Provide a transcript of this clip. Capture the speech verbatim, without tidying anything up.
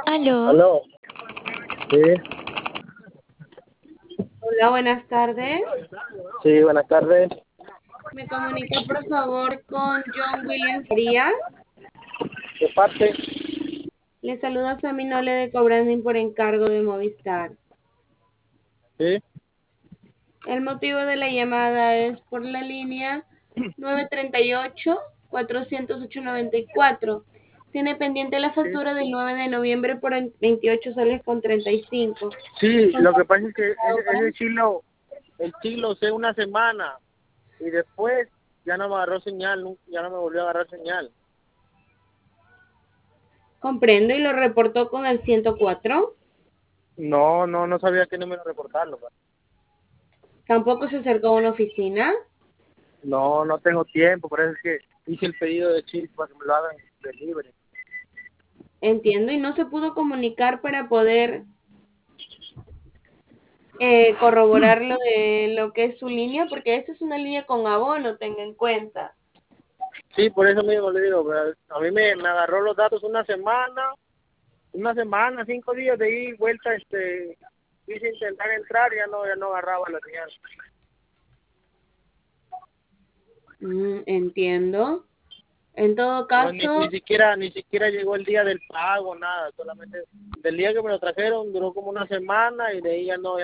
Aló, Aló, sí, Hola, buenas tardes. sí, buenas tardes. Me comunica por favor con John William Frías. ¿De parte? Le saluda Sammy Nole de Cobranding por encargo de Movistar. Sí, El motivo de la llamada es por la línea nueve tres ocho, cuatro cero ocho, nueve cuatro. Tiene pendiente la sí. factura del nueve de noviembre por veintiocho soles con treinta y cinco. Sí, Son lo que cosas pasa es de que ese, ese obra. chilo, el chilo sé una semana y después ya no me agarró señal, nu- ya no me volvió a agarrar señal. Comprendo y lo reportó con el ciento cuatro. No, no, no sabía qué número reportarlo. Pa. Tampoco se acercó a una oficina. No, no tengo tiempo, por eso es que hice el pedido de chip para que me lo hagan de libre. Entiendo, y no se pudo comunicar para poder eh, corroborar lo de lo que es su línea, porque esta es una línea con abono, tenga en cuenta. Sí, por eso mismo le digo, pero a mí me, me agarró los datos una semana, una semana, cinco días de ir y vuelta, este, quise intentar entrar y ya no, ya no agarraba la señal. Mm, entiendo. En todo No, ni, caso, ni siquiera ni siquiera llegó el día del pago, nada, solamente del día que me lo trajeron duró como una semana y de ahí ya no,